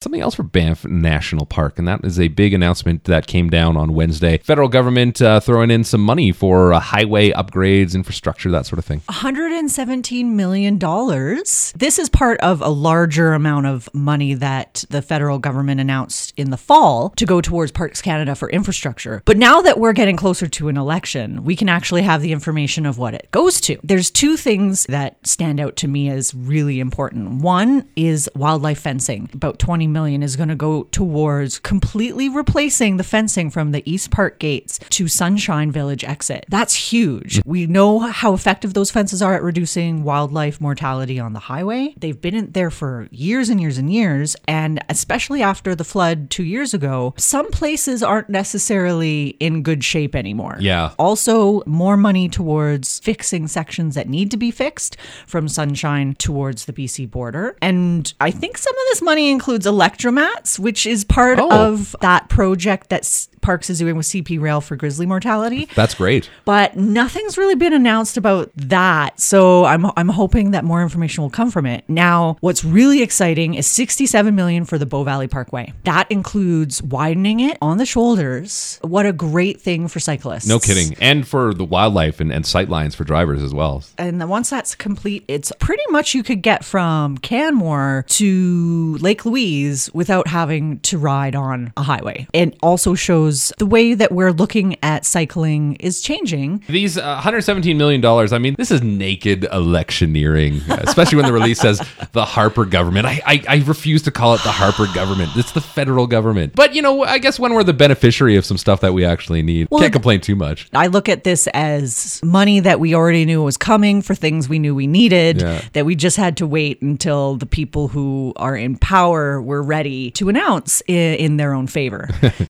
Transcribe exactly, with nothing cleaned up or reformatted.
something else for Banff National Park, and that is a big announcement that came down on Wednesday. Federal government uh, throwing in some money for uh, highway upgrades, infrastructure, that sort of thing. one hundred seventeen million dollars. This is part of a larger amount of money that the federal government announced in the fall to go towards Parks Canada for infrastructure. But now that we're getting closer to an election, we can actually have the information of what it goes to. There's two things that stand out to me as really important. One is wildlife fencing. About twenty million is going to go towards completely replacing the fencing from the East Park gates to Sunshine Village exit. That's huge. We know how effective those fences are at reducing wildlife mortality on the highway. They've been in there for years and years and years, and especially after the flood two years ago, some places aren't necessarily in good shape anymore. Yeah. Also, more money towards fixing sections that need to be fixed from Sunshine towards the B C border. And I think some of this money includes electromats, which is part Oh. of that project that Parks is doing with C P Rail for grizzly mortality. That's great. But nothing's really been announced about that. So I'm I'm hoping that more information will come from it. Now, what's really exciting is sixty-seven million dollars for the Bow Valley Parkway. That includes widening it on the shoulders. What a great thing for cyclists. No kidding. And for the wildlife and, and sight lines for drivers as well. And then once that's complete, it's pretty much you could get from Canmore to Lake Louise without having to ride on a highway. It also shows the way that we're looking at cycling is changing. These uh, one hundred seventeen million dollars, I mean, this is naked electioneering, especially when the release says the Harper government. I, I, I refuse to call it the Harper government. It's the federal government. But, you know, I guess when we're the beneficiary of some stuff that we actually need, Well, can't complain too much. I look at this as money that we already knew was coming for things we knew we needed, Yeah. that we just had to wait until the people who are in power were ready to announce in, in their own favor.